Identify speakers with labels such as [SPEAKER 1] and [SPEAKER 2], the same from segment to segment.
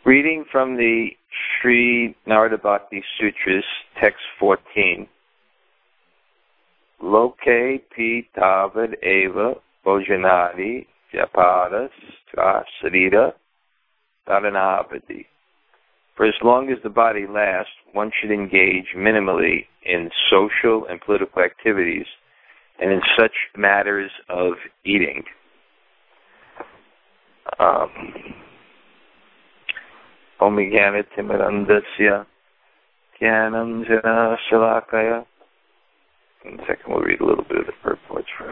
[SPEAKER 1] Reading from the Sri Narada Bhakti Sutras, text 14. Loke pi tavad eva bhojanadi japadas sarita tadanavadi. For as long as the body lasts, one should engage minimally in social and political activities and in such matters of eating. Omigana Timirandasya Gyanam Jana Shalakaya. In a second, we'll read a little bit of the purports first.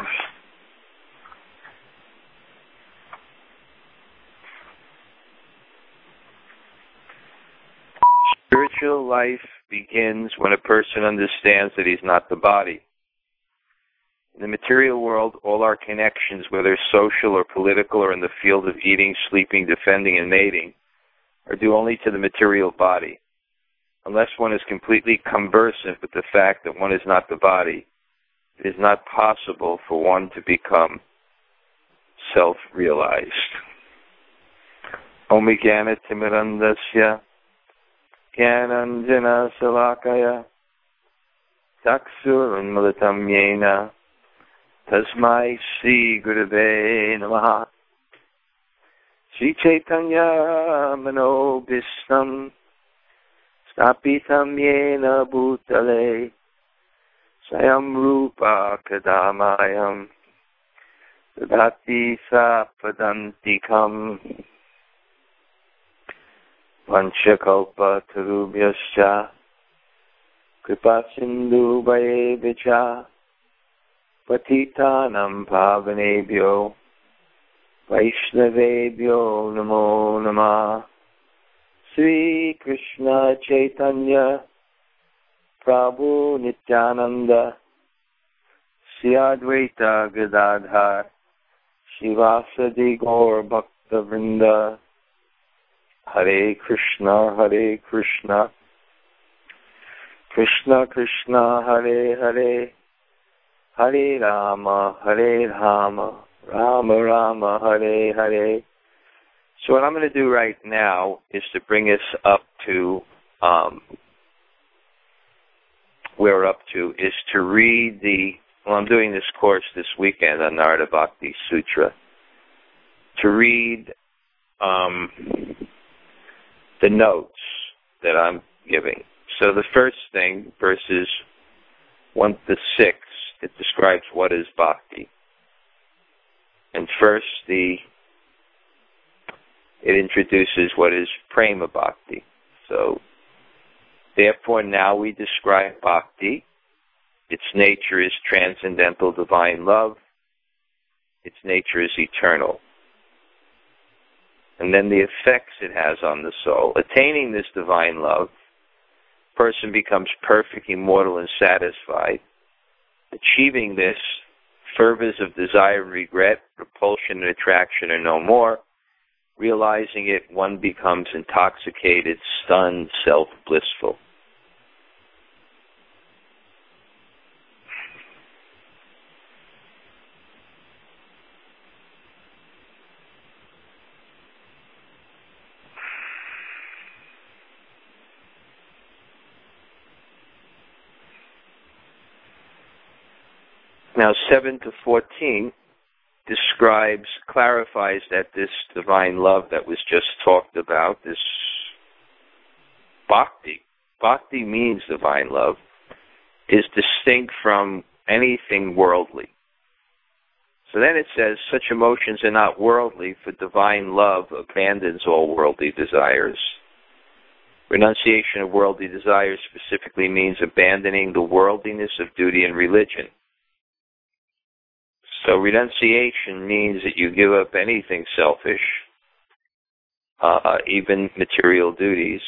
[SPEAKER 1] Spiritual life begins when a person understands that he's not the body. In the material world, all our connections, whether social or political or in the field of eating, sleeping, defending, and mating, are due only to the material body. Unless one is completely conversant with the fact that one is not the body, it is not possible for one to become self-realized. Omigana Timirandasya Gyananjana Salakaya Taksurunmulatam Yena Tasmai Sri Gurave Namaha Sri Chaitanya Manobhistam Stapitam Yena Bhutale Sayam Rupa Kadamayam Dadati Sapadantikam Vanchakalpa Tarubhyascha Kripa Sindhu Bhayevicha Patitanam Pavanebhyo Vaishnavebhyo Namo Namah Sri Krishna Chaitanya Prabhu Nityananda Sri Advaita Gadadhar Shivasadi Gaur Bhakta Vrinda Hare Krishna Krishna Krishna Hare Hare Hare Rama Rama Rama Hare Hare. So what I'm going to do right now is to bring us up to where we're up to is to read I'm doing this course this weekend on Narada Bhakti Sutra, to read the notes that I'm giving. So the first thing, verses 1 to 6, it describes what is bhakti. And first, it introduces what is prema bhakti. So, therefore, now we describe bhakti. Its nature is transcendental divine love. Its nature is eternal. And then the effects it has on the soul. Attaining this divine love, a person becomes perfect, immortal, and satisfied. Achieving this, fervors of desire and regret, repulsion and attraction are no more. Realizing it, one becomes intoxicated, stunned, self-blissful. Now, 7 to 14 clarifies that this divine love that was just talked about, this bhakti means divine love, is distinct from anything worldly. So then it says, such emotions are not worldly, for divine love abandons all worldly desires. Renunciation of worldly desires specifically means abandoning the worldliness of duty and religion. So renunciation means that you give up anything selfish, even material duties.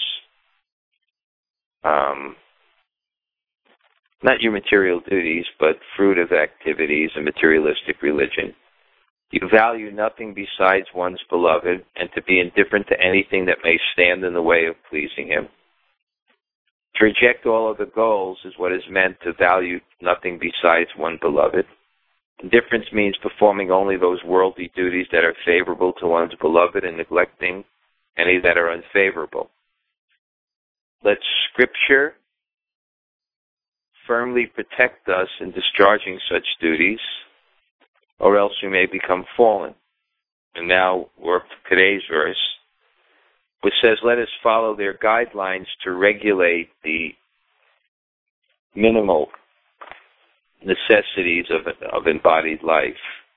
[SPEAKER 1] Not your material duties, but fruitive activities and materialistic religion. You value nothing besides one's beloved, and to be indifferent to anything that may stand in the way of pleasing him. To reject all other goals is what is meant to value nothing besides one beloved. Indifference means performing only those worldly duties that are favorable to one's beloved and neglecting any that are unfavorable. Let Scripture firmly protect us in discharging such duties, or else we may become fallen. And now we're up to today's verse, which says, let us follow their guidelines to regulate the minimal necessities of embodied life.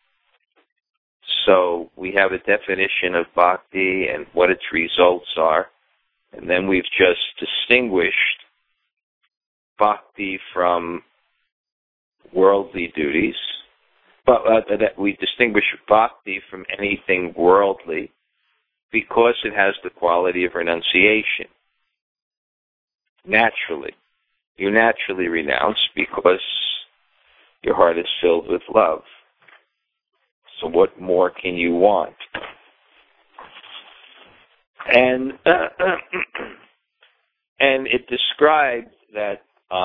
[SPEAKER 1] So we have a definition of bhakti and what its results are, and then we've just distinguished bhakti from worldly duties. But that we distinguish bhakti from anything worldly because it has the quality of renunciation. Naturally. You naturally renounce because your heart is filled with love. So what more can you want? And and it described that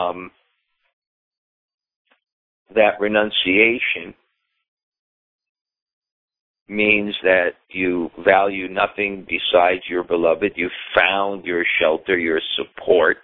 [SPEAKER 1] that renunciation means that you value nothing besides your beloved. You found your shelter, your support.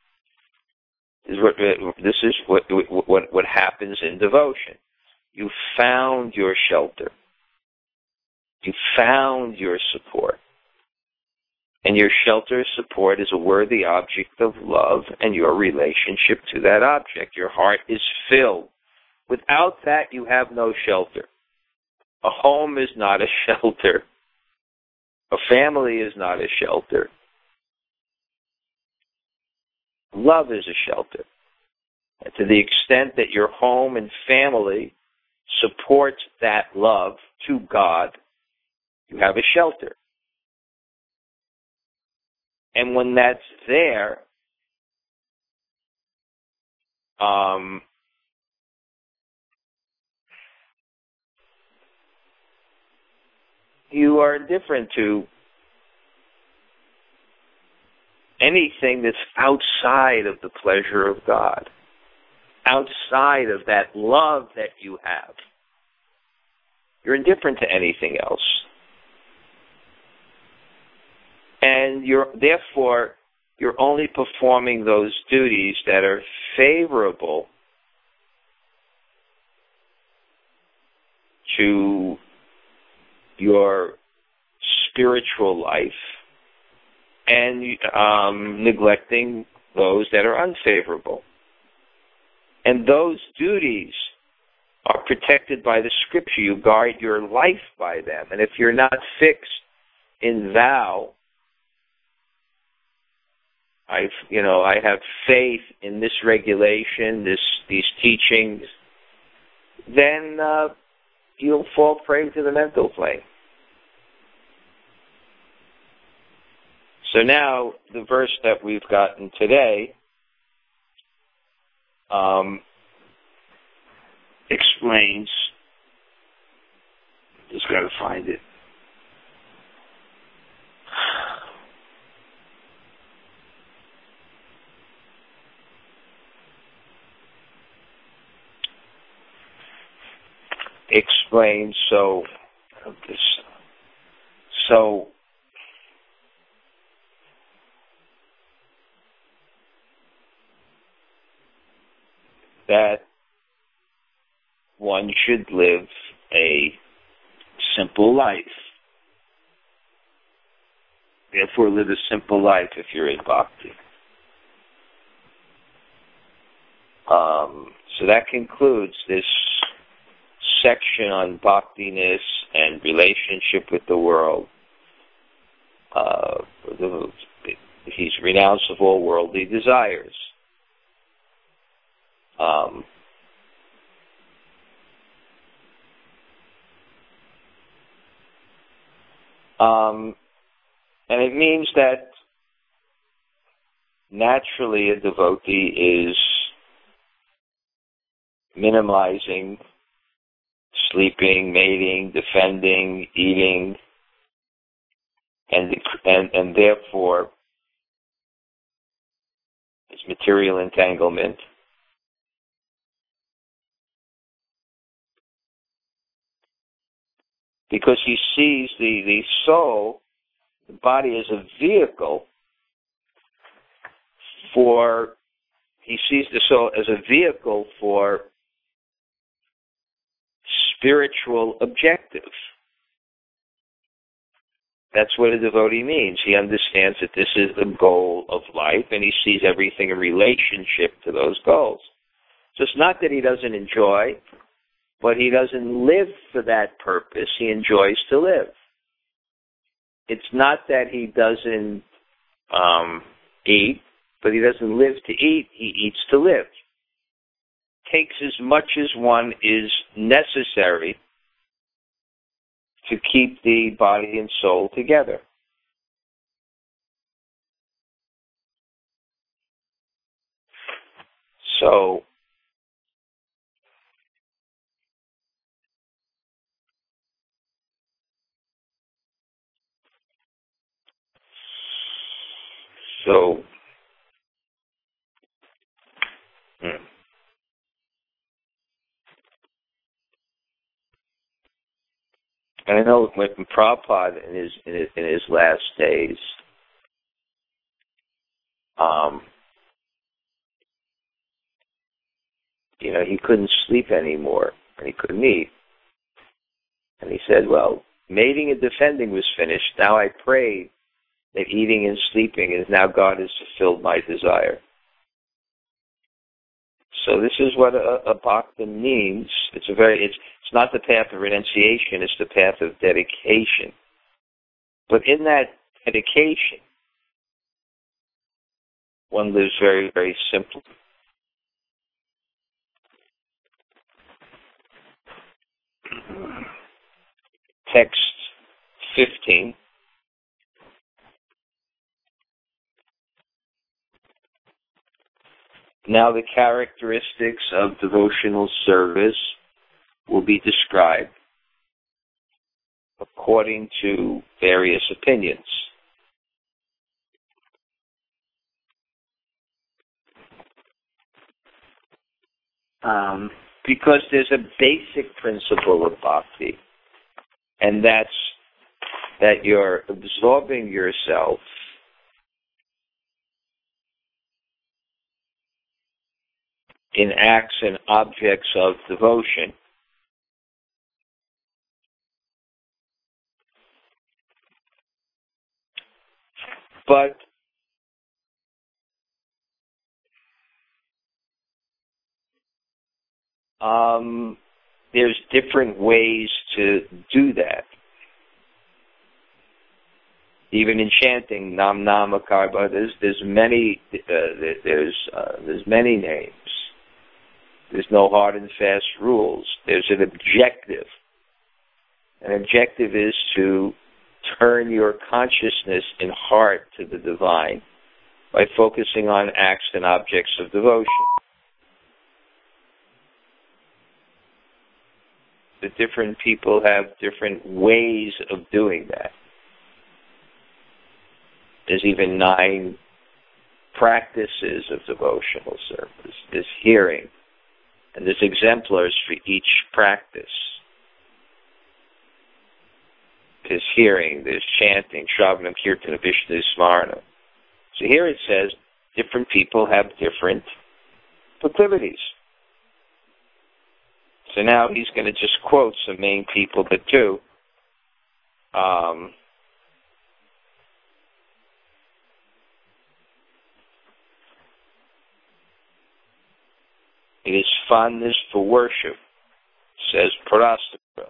[SPEAKER 1] This is what happens in devotion. You found your shelter. You found your support. And your shelter, support is a worthy object of love and your relationship to that object. Your heart is filled. Without that, you have no shelter. A home is not a shelter. A family is not a shelter. Love is a shelter. And to the extent that your home and family supports that love to God, you have a shelter. And when that's there, you are indifferent to anything that's outside of the pleasure of God, outside of that love that you have. You're indifferent to anything else. And therefore, you're only performing those duties that are favorable to your spiritual life and neglecting those that are unfavorable. And those duties are protected by the Scripture. You guard your life by them. And if you're not fixed in vow, I have faith in this regulation, these teachings, then you'll fall prey to the mental plane. So now, the verse that we've gotten today explains, just got to find it. Explains so that one should live a simple life. Therefore, live a simple life if you're in bhakti. So that concludes this section on bhaktiness and relationship with the world. He's renounced of all worldly desires. And it means that naturally a devotee is minimizing sleeping, mating, defending, eating, and therefore his material entanglement. Because he sees the soul the body as a vehicle for, he sees the soul as a vehicle for spiritual objectives. That's what a devotee means. He understands that this is the goal of life, and he sees everything in relationship to those goals. So it's not that he doesn't enjoy, but he doesn't live for that purpose. He enjoys to live. It's not that he doesn't eat, but he doesn't live to eat. He eats to live. Takes as much as one is necessary to keep the body and soul together. So, and I know when Prabhupada in his last days, he couldn't sleep anymore, and he couldn't eat. And he said, well, mating and defending was finished. Now I pray that eating and sleeping is now God has fulfilled my desire. So this is what a bhakta means. It's not the path of renunciation, it's the path of dedication. But in that dedication, one lives very, very simply. Text 15. Now the characteristics of devotional service will be described according to various opinions. Because there's a basic principle of bhakti, and that's that you're absorbing yourself in acts and objects of devotion, but there's different ways to do that. Even in chanting Nam Nama Karma, there's many names. There's no hard and fast rules. There's an objective. An objective is to turn your consciousness and heart to the divine by focusing on acts and objects of devotion. The different people have different ways of doing that. There's even 9 practices of devotional service. There's hearing, and there's exemplars for each practice. There's hearing, there's chanting, Shravanam, Kirtanam, Vishnu Smarana. So here it says different people have different proclivities. So now he's going to just quote some main people that do. It is fondness for worship, says Parastapa.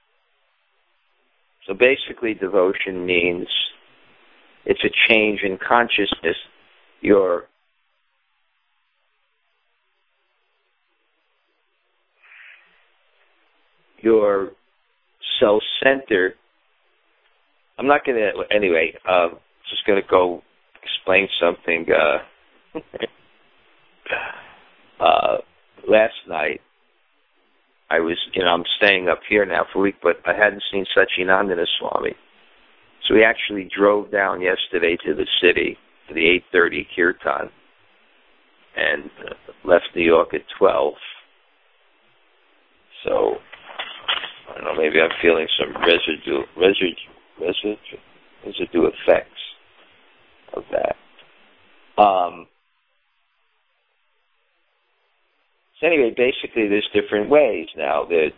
[SPEAKER 1] So basically devotion means it's a change in consciousness. Your self-centered. I'm not going to, anyway, just going to go explain something. Last night, I was, I'm staying up here now for a week, but I hadn't seen Satchidananda Swami. So we actually drove down yesterday to the city for the 8:30 kirtan and left New York at 12. So, I don't know, maybe I'm feeling some residue. residual effects of that. So anyway, basically there's different ways now. They're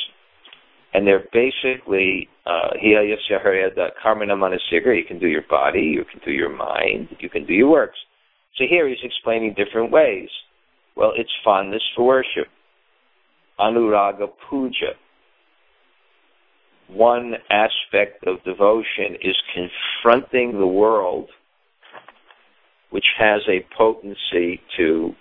[SPEAKER 1] basically, you can do your body, you can do your mind, you can do your works. So here he's explaining different ways. Well, it's fondness for worship. Anuraga puja. One aspect of devotion is confronting the world, which has a potency to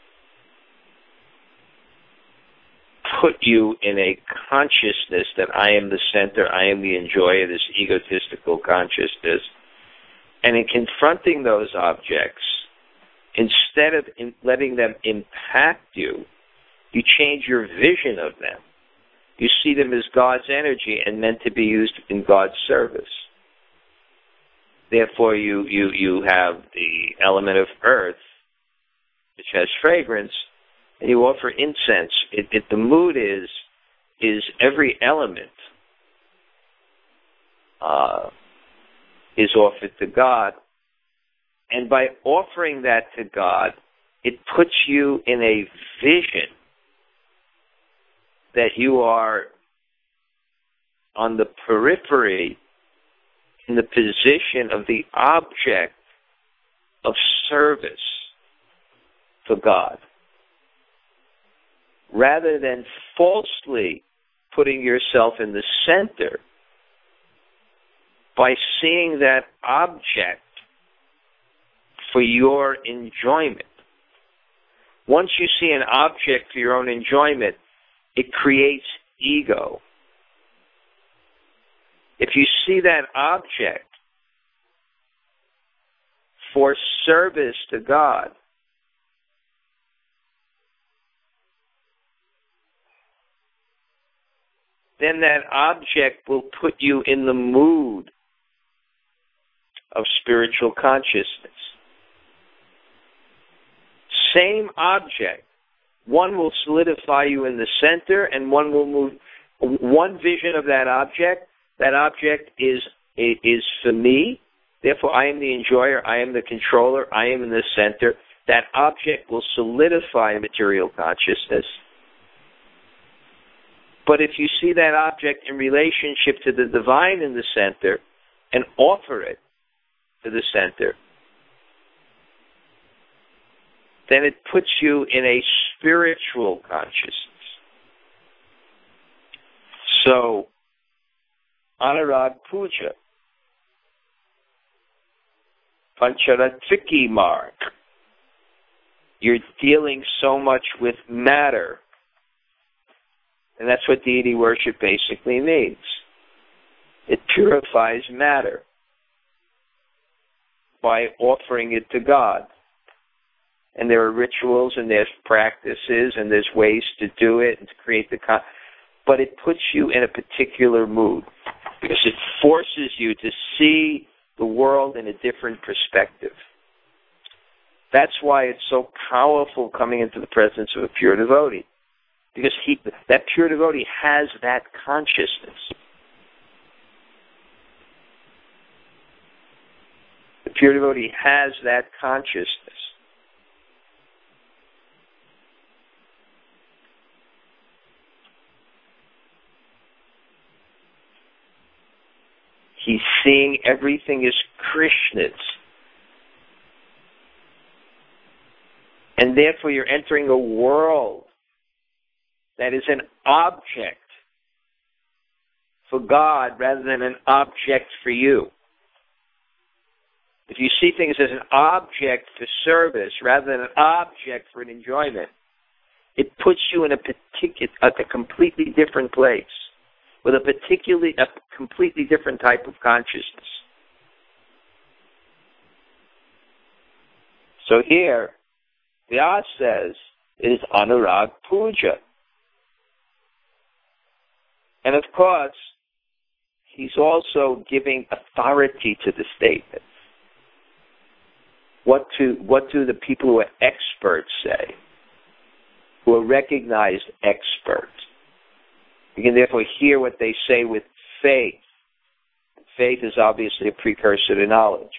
[SPEAKER 1] put you in a consciousness that I am the center, I am the enjoyer, this egotistical consciousness. And in confronting those objects, instead of letting them impact you, you change your vision of them. You see them as God's energy and meant to be used in God's service. Therefore, you have the element of earth, which has fragrance, and you offer incense. The mood is every element is offered to God. And by offering that to God, it puts you in a vision that you are on the periphery in the position of the object of service for God, rather than falsely putting yourself in the center by seeing that object for your enjoyment. Once you see an object for your own enjoyment, it creates ego. If you see that object for service to God, then that object will put you in the mood of spiritual consciousness. Same object. One will solidify you in the center, and one will move. One vision of that object is for me. Therefore, I am the enjoyer, I am the controller, I am in the center. That object will solidify material consciousness. But if you see that object in relationship to the divine in the center and offer it to the center, then it puts you in a spiritual consciousness. So, Anurag Puja, Pancharatriki mark, you're dealing so much with matter. And that's what deity worship basically means. It purifies matter by offering it to God. And there are rituals and there's practices and there's ways to do it and to create but it puts you in a particular mood because it forces you to see the world in a different perspective. That's why it's so powerful coming into the presence of a pure devotee, because that pure devotee has that consciousness. The pure devotee has that consciousness. He's seeing everything as Krishna's. And therefore you're entering a world that is an object for God rather than an object for you. If you see things as an object for service rather than an object for an enjoyment, it puts you in a completely different place with a completely different type of consciousness. So here, Vyasa says it is Anurag Puja. And of course, he's also giving authority to the statement. What do the people who are experts say, who are recognized experts? You can therefore hear what they say with faith. faith is obviously a precursor to knowledge.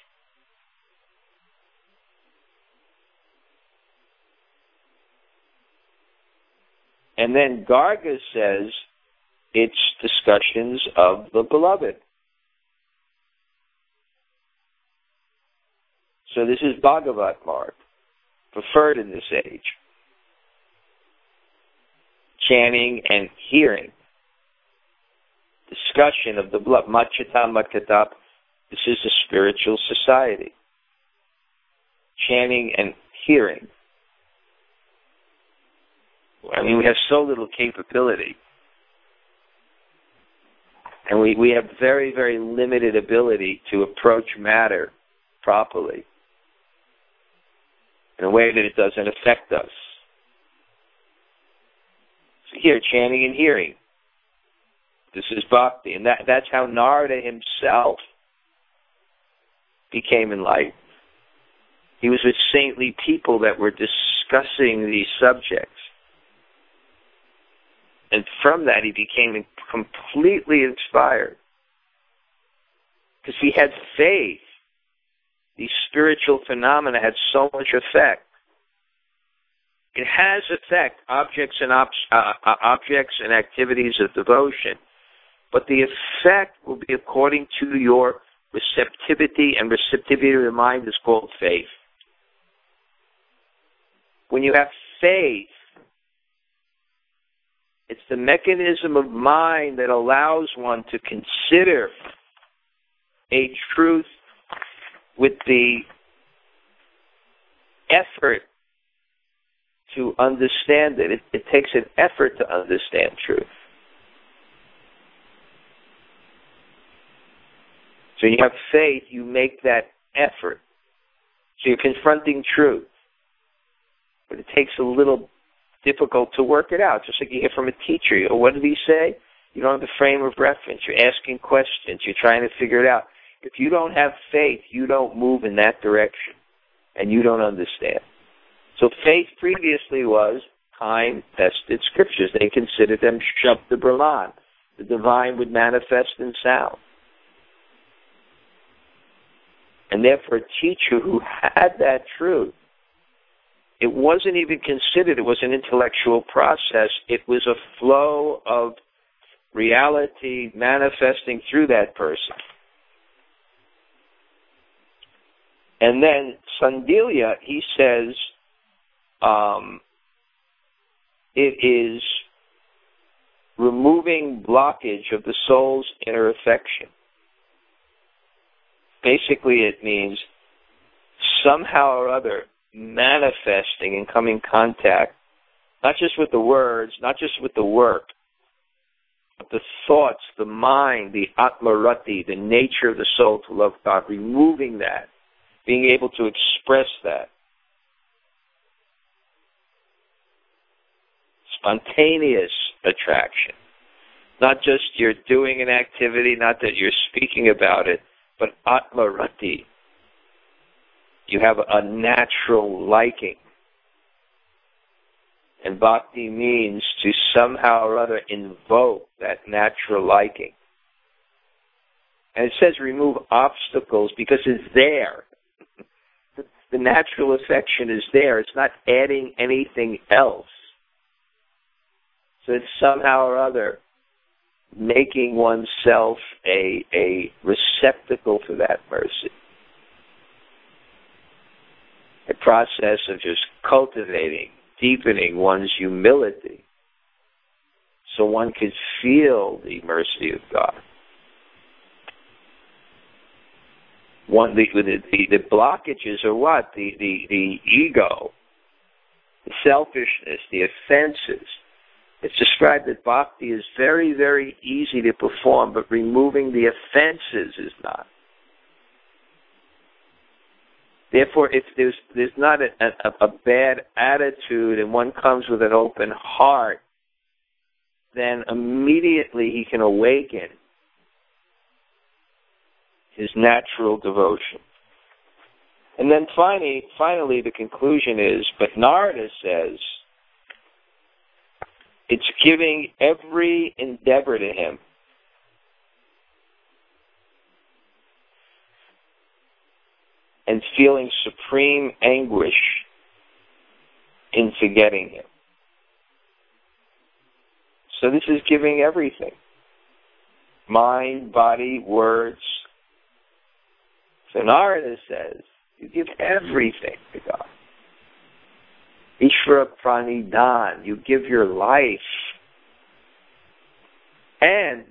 [SPEAKER 1] And then Garga says it's discussions of the beloved. So this is Bhagavat Marg, preferred in this age. Chanting and hearing. Discussion of the beloved. Machata Makatap. This is a spiritual society. Chanting and hearing. I mean, we have so little capability. And we have very, very limited ability to approach matter properly in a way that it doesn't affect us. So here, chanting and hearing. This is bhakti. And that's how Narada himself became enlightened. He was with saintly people that were discussing these subjects. And from that, he became completely inspired. Because he had faith. These spiritual phenomena had so much effect. It has effect, objects and activities of devotion. But the effect will be according to your receptivity, and receptivity of the mind is called faith. When you have faith, it's the mechanism of mind that allows one to consider a truth with the effort to understand it. It takes an effort to understand truth. So when you have faith, you make that effort. So you're confronting truth. But it takes a little difficult to work it out, just like you hear from a teacher. You know, what did he say? You don't have the frame of reference. You're asking questions. You're trying to figure it out. If you don't have faith, you don't move in that direction, and you don't understand. So faith previously was time-tested scriptures. They considered them Shabda Brahman. The divine would manifest in sound. And therefore, a teacher who had that truth, it wasn't even considered, it was an intellectual process. It was a flow of reality manifesting through that person. And then Sandilya, he says, it is removing blockage of the soul's inner affection. Basically, it means somehow or other manifesting and coming in contact, not just with the words, not just with the work, but the thoughts, the mind, the atmarati, the nature of the soul to love God, removing that, being able to express that. Spontaneous attraction. Not just you're doing an activity, not that you're speaking about it, but atmarati. You have a natural liking. And bhakti means to somehow or other invoke that natural liking. And it says remove obstacles because it's there. The natural affection is there. It's not adding anything else. So it's somehow or other making oneself a receptacle for that mercy. A process of just cultivating, deepening one's humility so one could feel the mercy of God. The blockages are what? The ego, the selfishness, the offenses. It's described that bhakti is very, very easy to perform, but removing the offenses is not. Therefore, if there's not a bad attitude and one comes with an open heart, then immediately he can awaken his natural devotion. And then finally the conclusion is, but Narada says, it's giving every endeavor to him and feeling supreme anguish in forgetting him. So this is giving everything. Mind, body, words. So Narada says, you give everything to God. Ishvara Pranidan, you give your life. And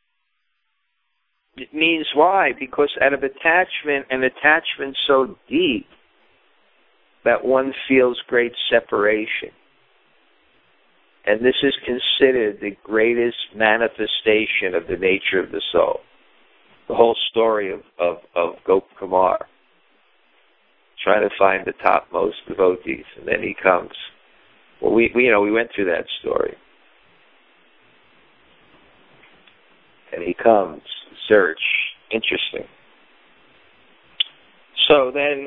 [SPEAKER 1] it means why? Because out of attachment, an attachment so deep that one feels great separation. And this is considered the greatest manifestation of the nature of the soul. The whole story of Gopakumar, trying to find the topmost devotees, and then he comes. Well, we went through that story. And he comes, search, interesting. So then,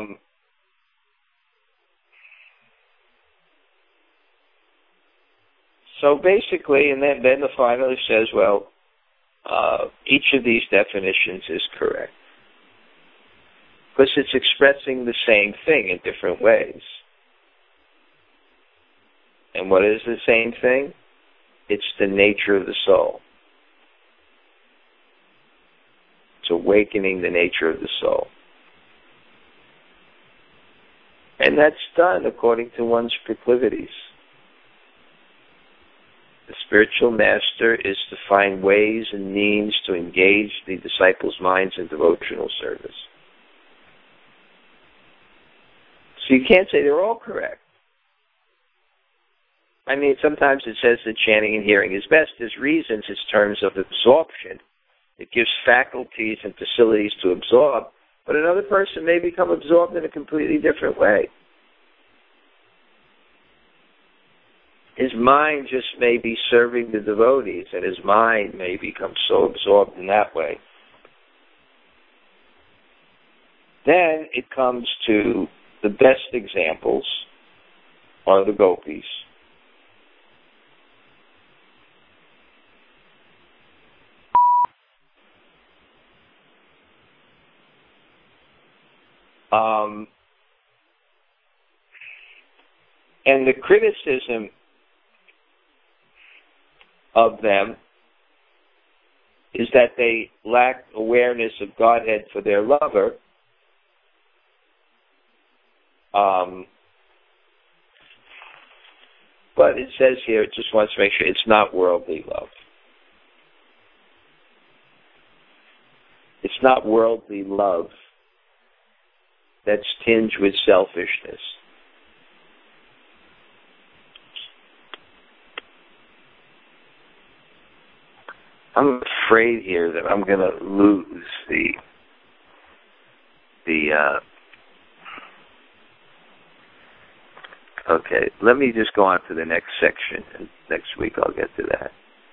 [SPEAKER 1] so basically, and then the finalist says, well, each of these definitions is correct. Because it's expressing the same thing in different ways. And what is the same thing? It's the nature of the soul. It's awakening the nature of the soul. And that's done according to one's proclivities. The spiritual master is to find ways and means to engage the disciples' minds in devotional service. So you can't say they're all correct. I mean, sometimes it says that chanting and hearing is best. There's reasons, it's terms of absorption. It gives faculties and facilities to absorb, but another person may become absorbed in a completely different way. His mind just may be serving the devotees, and his mind may become so absorbed in that way. Then it comes to the best examples are the gopis. And the criticism of them is that they lack awareness of Godhead for their lover. But it says here, it just wants to make sure it's not worldly love. It's not worldly love that's tinged with selfishness. I'm afraid here that I'm going to lose okay, let me just go on to the next section, and next week I'll get to that.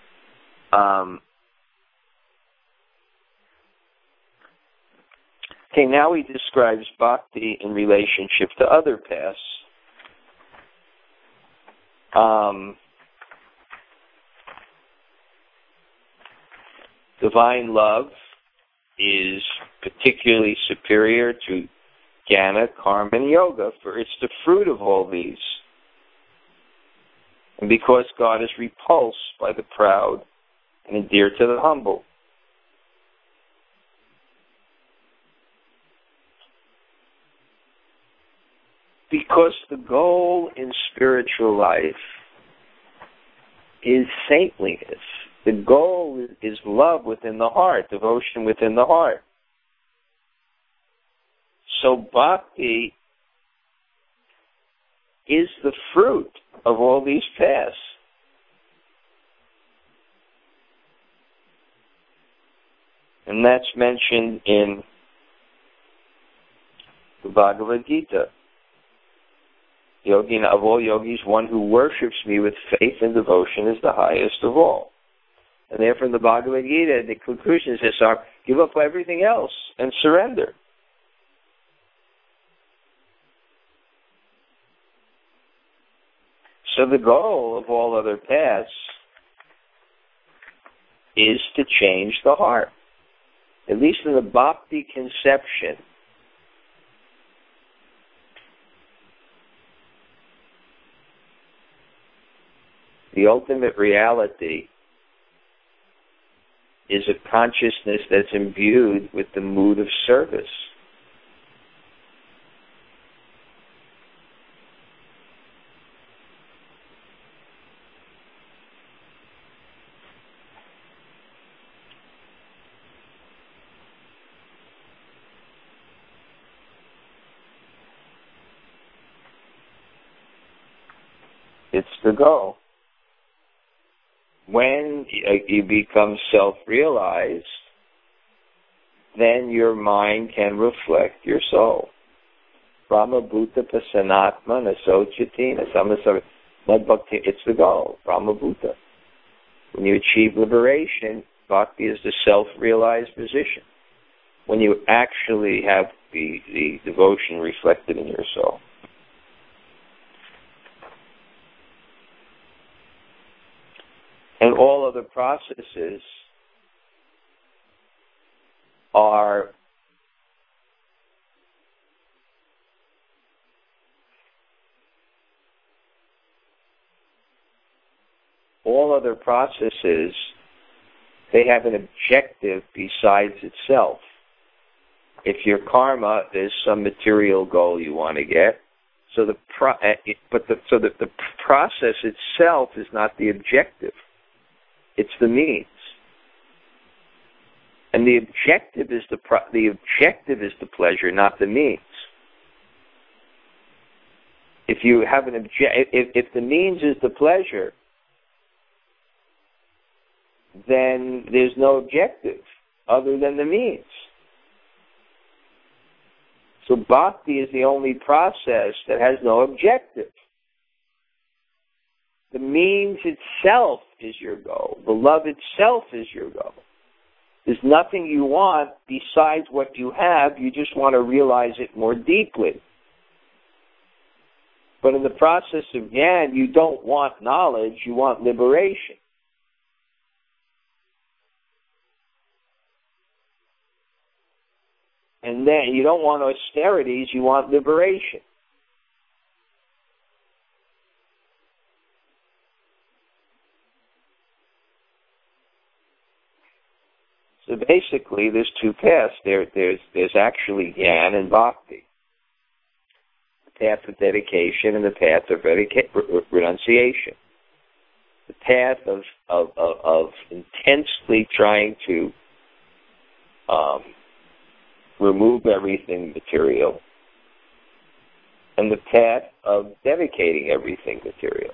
[SPEAKER 1] Okay, now he describes bhakti in relationship to other paths. Divine love is particularly superior to jnana, karma, and yoga, for it's the fruit of all these. And because God is repulsed by the proud and endeared to the humble. Because the goal in spiritual life is saintliness. The goal is love within the heart, devotion within the heart. So bhakti is the fruit of all these paths. And that's mentioned in the Bhagavad Gita. Yogina, of all yogis, one who worships me with faith and devotion is the highest of all. And therefore in the Bhagavad Gita, the conclusion is give up everything else and surrender. So the goal of all other paths is to change the heart. At least in the bhakti conception, The ultimate reality is a consciousness that's imbued with the mood of service. It's the goal. When you become self-realized, then your mind can reflect your soul. Brahma Bhuta Pasanatma Nasochati Nasamasara Madbhakti. It's the goal. Brahma Bhuta. When you achieve liberation, bhakti is the self-realized position. When you actually have the devotion reflected in your soul. And all other processes are they have an objective besides itself. If your karma, there's some material goal you want to get. So the process itself is not the objective. It's the means. And the objective is the pleasure, not the means. If you have if the means is the pleasure, then there's no objective other than the means. So bhakti is the only process that has no objective. The means itself is your goal. The love itself is your goal. There's nothing you want besides what you have. You just want to realize it more deeply. But in the process of Jnana, you don't want knowledge, you want liberation. And then you don't want austerities, you want liberation. So basically, there's two paths. There's actually Jnana and Bhakti. The path of dedication and the path of renunciation. The path of intensely trying to remove everything material, and the path of dedicating everything material.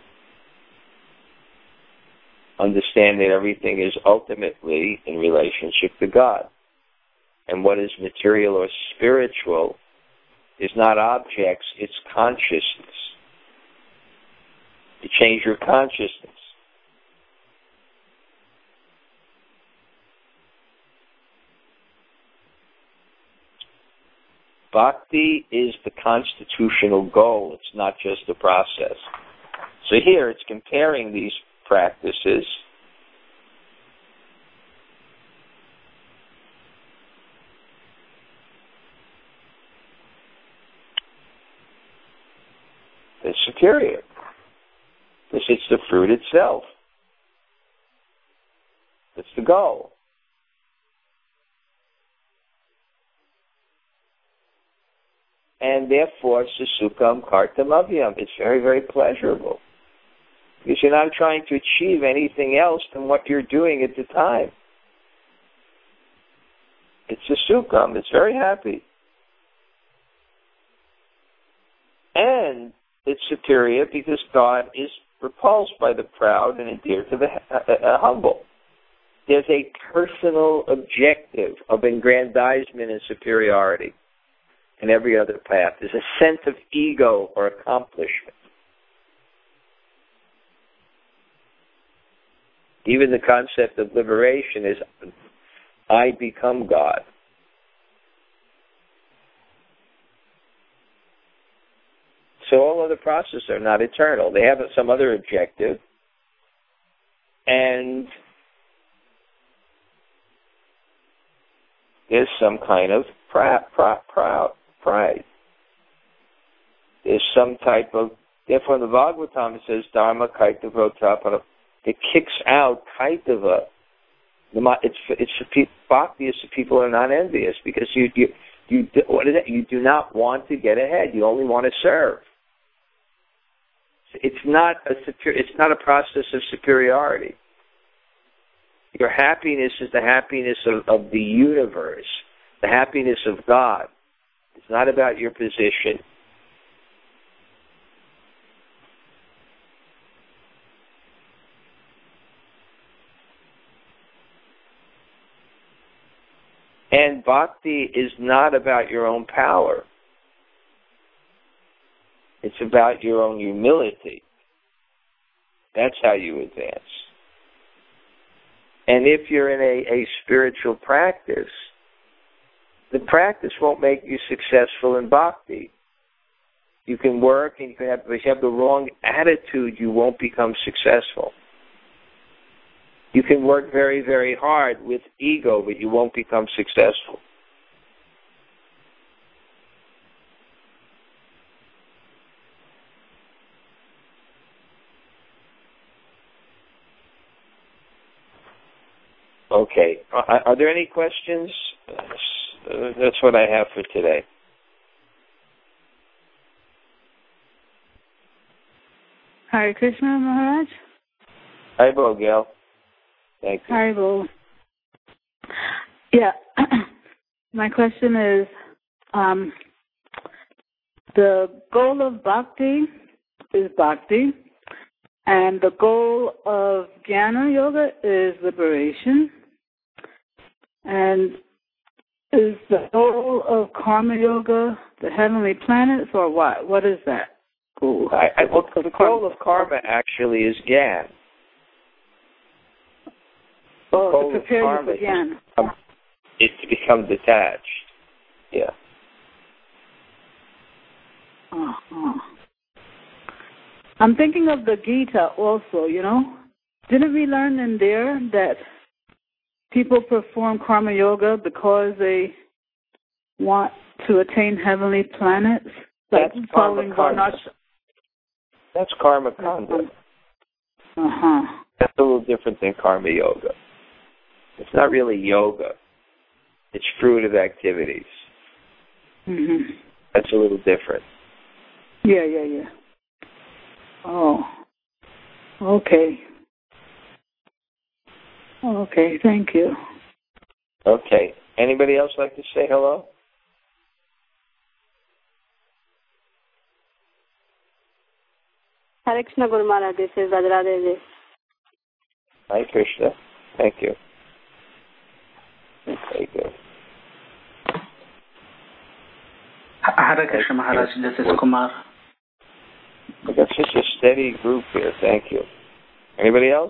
[SPEAKER 1] Understand that everything is ultimately in relationship to God. And what is material or spiritual is not objects, it's consciousness. You change your consciousness. Bhakti is the constitutional goal. It's not just a process. So here it's comparing these practices that's superior. Because it's the fruit itself. That's the goal. And therefore, susukam kartam avyam. It's very, very pleasurable. Because you're not trying to achieve anything else than what you're doing at the time. It's a sukham. It's very happy. And it's superior because God is repulsed by the proud and endeared to the humble. There's a personal objective of aggrandizement and superiority in every other path. There's a sense of ego or accomplishment. Even the concept of liberation is, I become God. So all other processes are not eternal. They have some other objective. And there's some kind of pride. There's some type of Therefore, in the Bhagavatam, it says, Dharma kaitava protapana. It kicks out kaitava. It's for people, bhakti is for people who are not envious, because what is it? You do not want to get ahead. You only want to serve. It's not a process of superiority. Your happiness is the happiness of the universe, the happiness of God. It's not about your position. And bhakti is not about your own power. It's about your own humility. That's how you advance. And if you're in a spiritual practice, the practice won't make you successful in bhakti. You can work, and if you have the wrong attitude, you won't become successful. You can work very, very hard with ego, but you won't become successful. Okay. Are there any questions? That's what I have for today.
[SPEAKER 2] Hare Krishna, Maharaj.
[SPEAKER 1] Haribol, Gail. Thank you.
[SPEAKER 2] Haribol. Yeah. My question is, the goal of bhakti is bhakti, and the goal of Jnana Yoga is liberation. And is the goal of Karma Yoga the heavenly planets, or what? What is that goal?
[SPEAKER 1] The goal of karma actually is Gyan.
[SPEAKER 2] Oh, to prepare you for Jnana.
[SPEAKER 1] It's to become detached. Yeah.
[SPEAKER 2] Uh-huh. I'm thinking of the Gita also, you know. Didn't we learn in there that people perform karma yoga because they want to attain heavenly planets?
[SPEAKER 1] Like that's following karma. That's karma kanda.
[SPEAKER 2] Uh-huh.
[SPEAKER 1] That's a little different than karma yoga. It's not really yoga. It's fruitive activities.
[SPEAKER 2] Mm-hmm.
[SPEAKER 1] That's a little different.
[SPEAKER 2] Yeah. Oh. Okay. Okay, thank you.
[SPEAKER 1] Okay. Anybody else like to say hello?
[SPEAKER 3] Hare Krishna Guru Maharaj, this is Radha.
[SPEAKER 1] Hi Krishna. Thank you. Very good.
[SPEAKER 4] Hare Krishna Maharaj, this is Kumar.
[SPEAKER 1] We got such a steady group here. Thank you. Anybody else?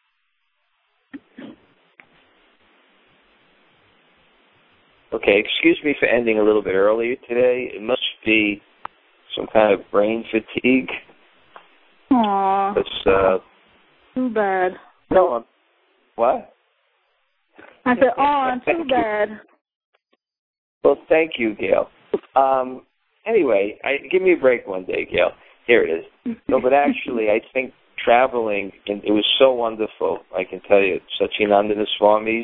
[SPEAKER 1] Okay, excuse me for ending a little bit earlier today. It must be some kind of brain fatigue.
[SPEAKER 2] Aww.
[SPEAKER 1] It's,
[SPEAKER 2] too bad.
[SPEAKER 1] No, what?
[SPEAKER 2] I said, too bad.
[SPEAKER 1] Well, thank you, Gail. Anyway, give me a break one day, Gail. Here it is. No, but actually, I think traveling, and it was so wonderful. I can tell you, Satchidananda Swami's,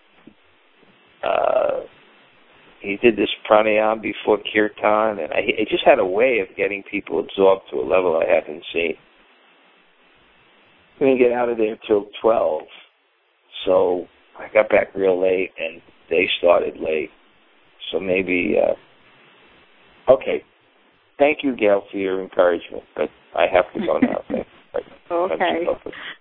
[SPEAKER 1] he did this pranayama before kirtan, and he just had a way of getting people absorbed to a level I haven't seen. We didn't get out of there till 12, so I got back real late, and they started late. So maybe, okay. Thank you, Gail, for your encouragement, but I have to go now.
[SPEAKER 2] Okay.